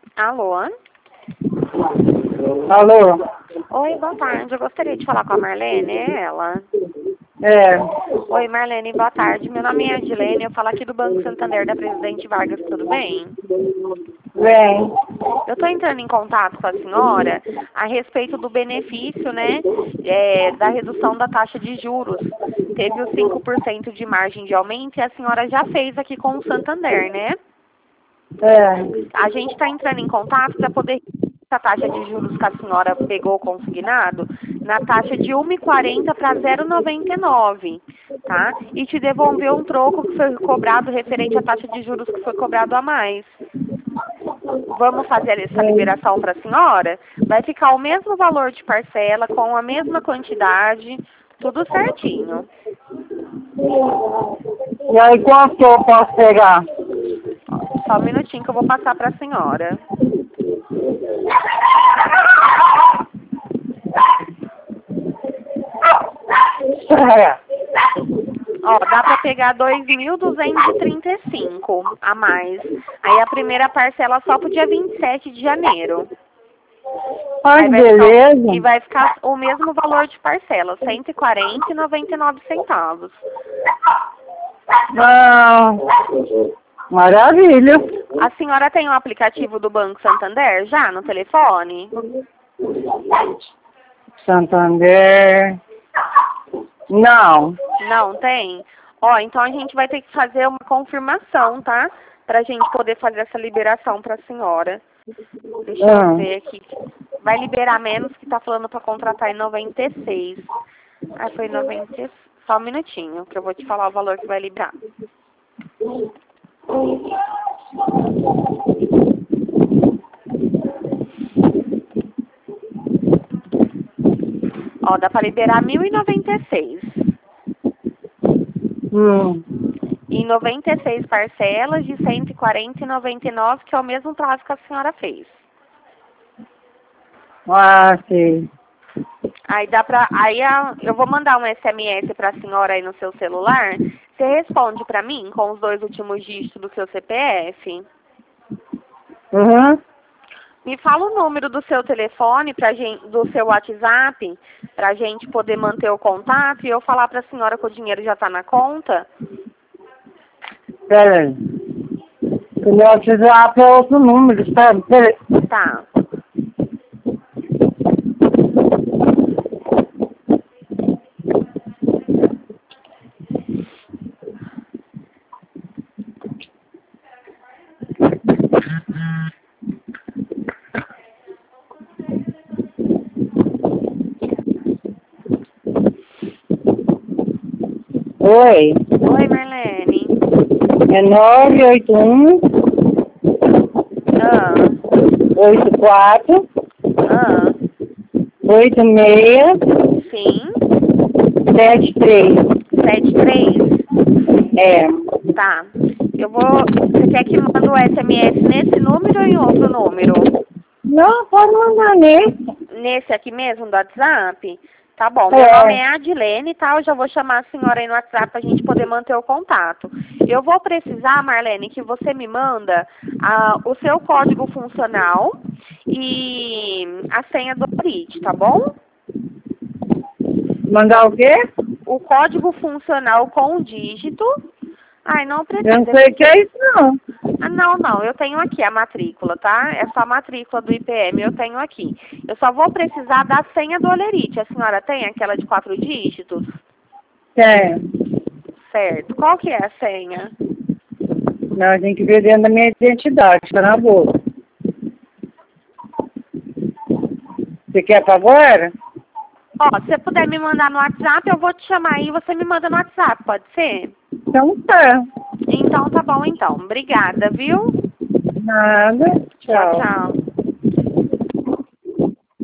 Alô? Alô? Oi, boa tarde. Eu gostaria de falar com a Marlene, é ela? É. Oi, Marlene, boa tarde. Meu nome é Adilene, eu falo aqui do Banco Santander da Presidente Vargas, tudo bem? Bem. Eu estou entrando em contato com a senhora a respeito do benefício, né, da redução da taxa de juros. Teve os 5% de margem de aumento e a senhora já fez aqui com o Santander, né? É. A gente está entrando em contato para poder a taxa de juros que a senhora pegou consignado na taxa de 1,40 para 0,99, tá? E te devolver um troco que foi cobrado referente à taxa de juros que foi cobrado a mais. Vamos fazer essa liberação para a senhora? Vai ficar o mesmo valor de parcela, com a mesma quantidade, tudo certinho. E aí, quanto que eu posso pegar? Só um minutinho que eu vou passar para a senhora. Ó, dá para pegar 2.235 a mais. Aí a primeira parcela só pro dia 27 de janeiro. Ai, Aí beleza. e vai ficar o mesmo valor de parcela, 140,99 centavos. Ah, maravilha. A senhora tem o aplicativo do Banco Santander já no telefone? Santander. Não. Não tem? Ó, então a gente vai ter que fazer uma confirmação, tá? Pra gente poder fazer essa liberação pra senhora. Deixa eu ver aqui. Vai liberar menos que tá falando pra contratar em 96. Ah, foi 90. Só um minutinho, que eu vou te falar o valor que vai liberar. Ó, dá pra liberar 1.096. E 96 parcelas de 140,99, que é o mesmo prazo que a senhora fez. Ah, sim. Aí eu vou mandar um SMS para a senhora aí no seu celular. Você responde para mim com os 2 últimos dígitos do seu CPF. Uhum. Me fala o número do seu telefone, do seu WhatsApp, pra gente poder manter o contato e eu falar para a senhora que o dinheiro já está na conta. Pera aí. O meu WhatsApp é outro número, sabe? Pera aí. Tá. Oi. Oi, Marlene. É 981 Ah, 84 ah, 86 sim. 73. 73? É. Tá. Você quer que mande o SMS nesse número ou em outro número? Não, pode mandar nesse. Nesse aqui mesmo, do WhatsApp? Tá bom. Meu nome É. é Adilene, tá? Eu já vou chamar a senhora aí no WhatsApp pra gente poder manter o contato. Eu vou precisar, Marlene, que você me manda o seu código funcional e a senha do Orit, tá bom? Mandar o quê? O código funcional com o dígito. Ai, não Eu não precisa. sei o que é isso, não. Ah, não. Eu tenho aqui a matrícula, tá? Essa matrícula do IPM eu tenho aqui. Eu só vou precisar da senha do Olerite. A senhora tem aquela de 4 dígitos? É. Certo. Qual que é a senha? Não, tem que ver dentro da minha identidade, tá na boca. Você quer pra agora? Ó, se você puder me mandar no WhatsApp, eu vou te chamar aí e você me manda no WhatsApp, pode ser? Então tá. Então tá bom, então. Obrigada, viu? Nada. Tchau, Tchau. tchau.